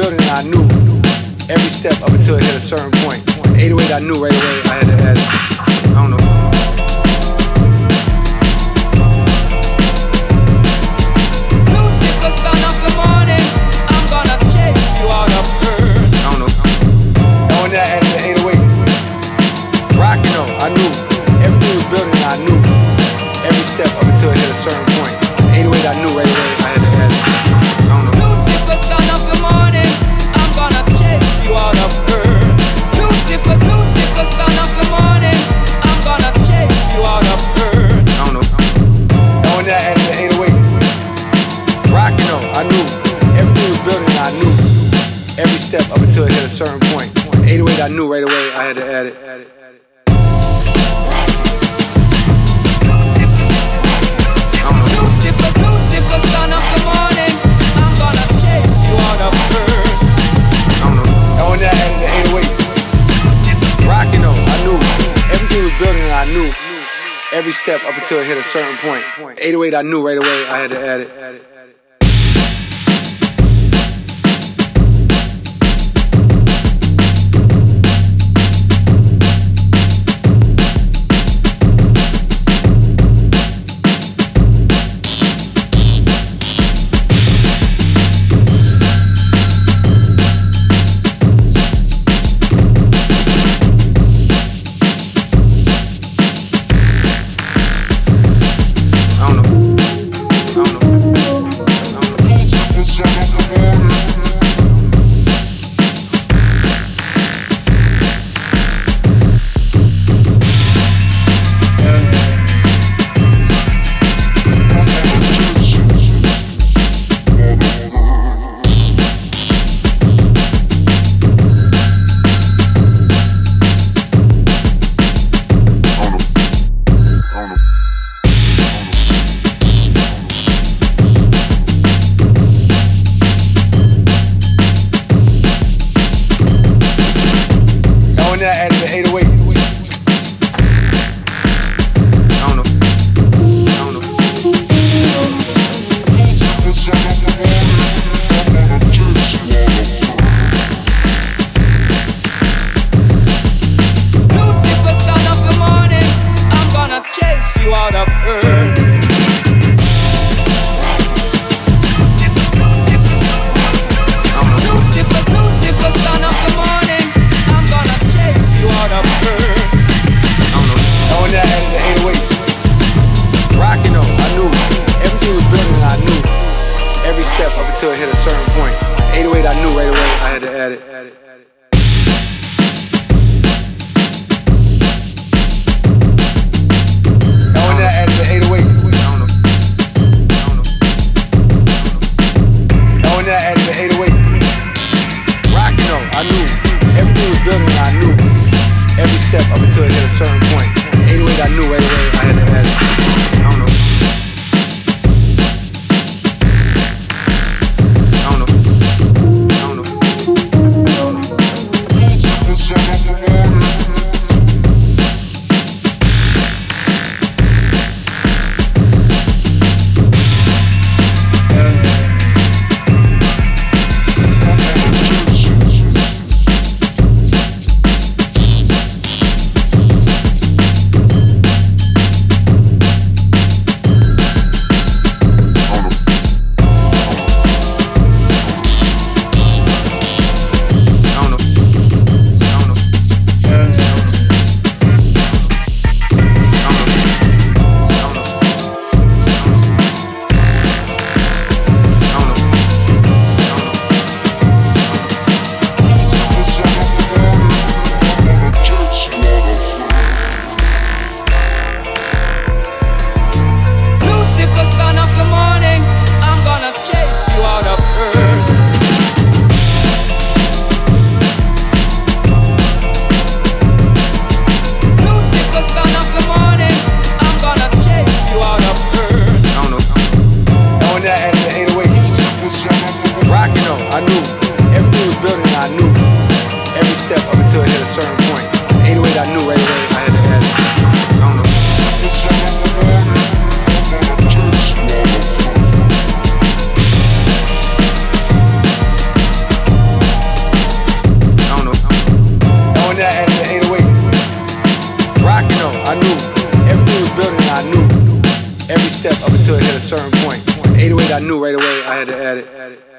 building and I knew every step up until it hit a certain point. 808 I knew right away I had to add it. I don't know. Lucifer, son of the morning, I'm gonna chase you out of earth. I don't know. And when I added the 808, rockin' though, I knew everything was building and I knew every step up until it hit a certain point. 808 I knew right away I had to add it. I don't know. Lucifer, son of the morning, I'm gonna chase you out of earth. Lucifer, son of the morning, I'm gonna chase you out of earth. I don't know. And when I added the 808, rockin' though, I knew everything was building and I knew every step up until it hit a certain point. 808 I knew right away I had to add it. Lucifer, son of the morning, I'm gonna chase you out of earth. I don't know. And when I added the 808, rockin' though, I knew everything was building and I knew every step up until it hit a certain point. 808 I knew right away I had to add it. step up until it hit a certain point. 808 I knew right away I had to add it.